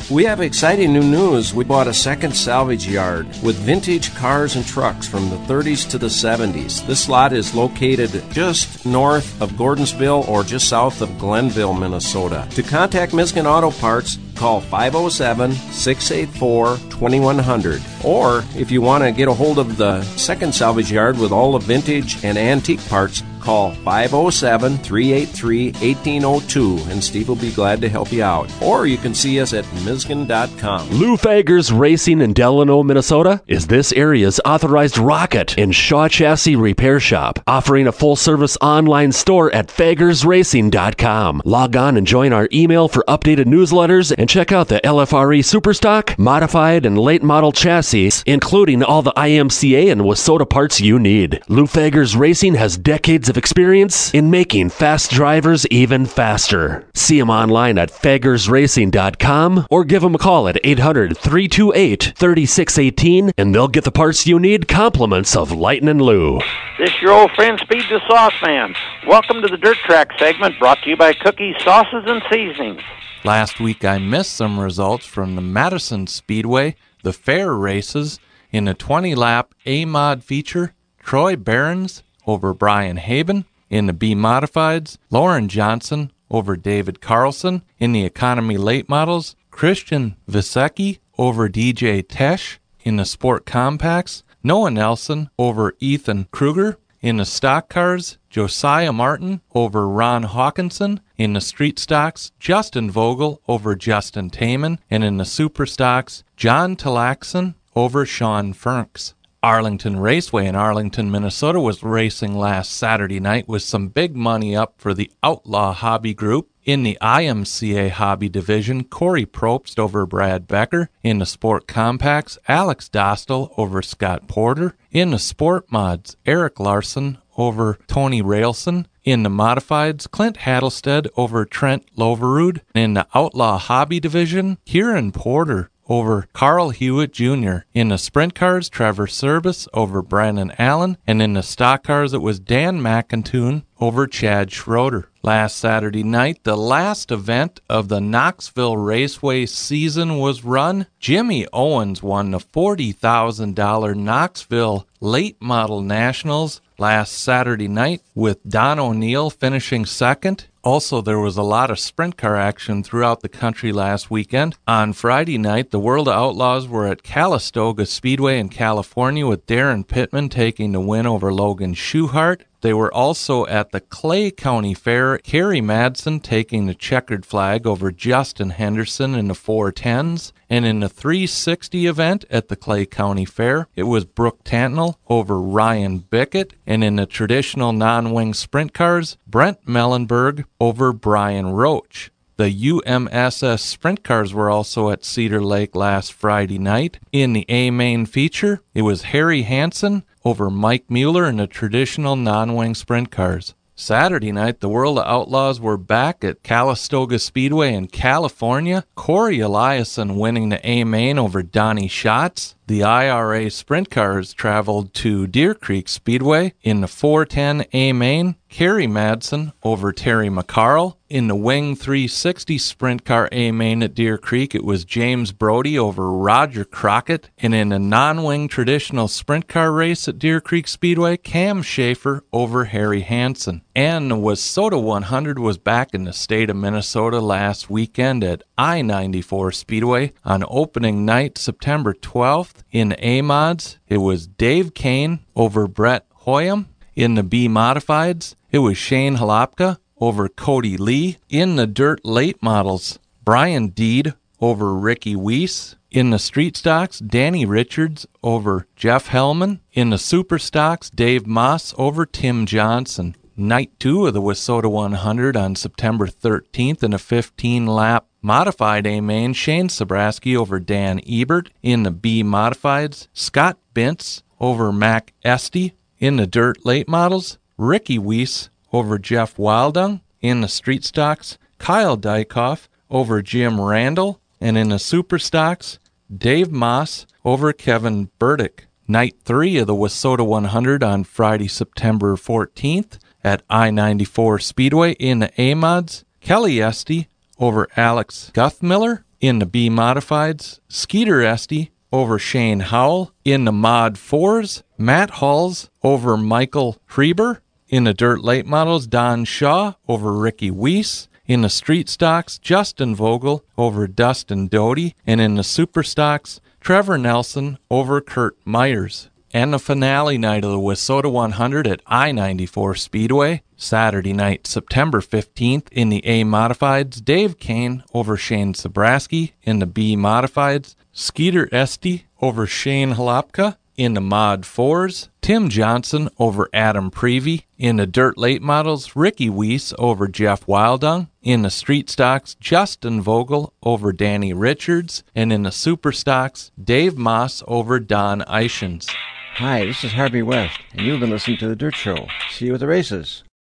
We have exciting new news. We bought a second salvage yard with vintage cars and trucks from the thirties to the seventies. This lot is located just north of Gordonsville or just south of Glenville, Minnesota. To contact Miskin Auto Parts, call five oh seven, six eight four, two one zero zero. Or if you want to get a hold of the second salvage yard with all the vintage and antique parts, call five oh seven, three eight three, one eight zero two and Steve will be glad to help you out. Or you can see us at miskin dot com. Lou Fagers Racing in Delano, Minnesota is this area's authorized rocket and Shaw Chassis repair shop, offering a full-service online store at fagers racing dot com. Log on and join our email for updated newsletters and check out the L F R E Superstock, modified, and late model chassis, including all the I M C A and Wasota parts you need. Lou Fagers Racing has decades of experience in making fast drivers even faster. See them online at fagers racing dot com or give them a call at eight hundred, three two eight, three six one eight and they'll get the parts you need, compliments of Lightnin' Lou. This is your old friend Speed the Sauce Man. Welcome to the Dirt Track segment brought to you by Cookies, Sauces, and Seasonings. Last week I missed some results from the Madison Speedway, the fair races. In the twenty-lap A-Mod feature, Troy Behrens over Brian Haben. In the B-Modifieds, Lauren Johnson over David Carlson. In the Economy Late Models, Christian Visecki over D J Tesh. In the Sport Compacts, Noah Nelson over Ethan Kruger. In the Stock Cars, Josiah Martin over Ron Hawkinson. In the Street Stocks, Justin Vogel over Justin Taman. And in the Super Stocks, John Talaxon over Sean Ferks. Arlington Raceway in Arlington, Minnesota was racing last Saturday night with some big money up for the Outlaw Hobby Group. In the I M C A Hobby Division, Corey Probst over Brad Becker. In the Sport Compacts, Alex Dostal over Scott Porter. In the Sport Mods, Eric Larson over Tony Railson. In the Modifieds, Clint Hattlestead over Trent Loverud. In the Outlaw Hobby Division, Kieran Porter over Carl Hewitt Junior In the Sprint Cars, Trevor Service over Brandon Allen. And in the Stock Cars, it was Dan McIntoon over Chad Schroeder. Last Saturday night, the last event of the Knoxville Raceway season was run. Jimmy Owens won the forty thousand dollars Knoxville Late Model Nationals last Saturday night, with Don O'Neill finishing second. Also, there was a lot of sprint car action throughout the country last weekend. On Friday night, the World of Outlaws were at Calistoga Speedway in California, with Darren Pittman taking the win over Logan Schuchart. They were also at the Clay County Fair, Kerry Madsen taking the checkered flag over Justin Henderson in the four tens. And in the three sixty event at the Clay County Fair, it was Brooke Tantnell over Ryan Bickett. And in the traditional non-wing sprint cars, Brent Mellenberg over Brian Roach. The U M S S sprint cars were also at Cedar Lake last Friday night. In the A-Main feature, it was Harry Hansen over Mike Mueller in the traditional non-wing sprint cars. Saturday night, the World of Outlaws were back at Calistoga Speedway in California. Corey Eliason winning the A-Main over Donnie Schatz. The I R A Sprint Cars traveled to Deer Creek Speedway in the four ten A-Main. Kerry Madsen over Terry McCarl. In the Wing three sixty Sprint Car A-Main at Deer Creek, it was James Brody over Roger Crockett. And in the non-wing traditional sprint car race at Deer Creek Speedway, Cam Schaefer over Harry Hansen. And the Wasota one hundred was back in the state of Minnesota last weekend at I ninety-four Speedway on opening night, September twelfth. In the A-Mods, it was Dave Kane over Brett Hoyam. In the B-Modifieds, it was Shane Halopka over Cody Lee. In the Dirt Late Models, Brian Deed over Ricky Weiss. In the Street Stocks, Danny Richards over Jeff Hellman. In the Super Stocks, Dave Moss over Tim Johnson. Night two of the Wasota one hundred on September thirteenth in a fifteen-lap Modified A-Main, Shane Sabraski over Dan Ebert. In the B-Modifieds, Scott Bintz over Mac Esty. In the Dirt Late Models, Ricky Weiss over Jeff Wildung. In the Street Stocks, Kyle Dykoff over Jim Randall. And in the Super Stocks, Dave Moss over Kevin Burdick. Night three of the Wasota one hundred on Friday, September fourteenth at I ninety-four Speedway. In the A-Mods, Kelly Esty over Alex Guthmiller. In the B Modifieds, Skeeter Esty over Shane Howell. In the Mod fours, Matt Halls over Michael Freber. In the Dirt Late Models, Don Shaw over Ricky Weiss. In the Street Stocks, Justin Vogel over Dustin Doty. And in the Super Stocks, Trevor Nelson over Kurt Myers. And the finale night of the Wissota one hundred at I ninety-four Speedway, Saturday night, September fifteenth. In the A Modifieds, Dave Kane over Shane Sabraski. In the B Modifieds, Skeeter Esty over Shane Halapka. In the Mod fours, Tim Johnson over Adam Prevey. In the Dirt Late Models, Ricky Weiss over Jeff Wildung. In the Street Stocks, Justin Vogel over Danny Richards. And in the Super Stocks, Dave Moss over Don Eichens. Hi, this is Harvey West, and you've been listening to The Dirt Show. See you at the races.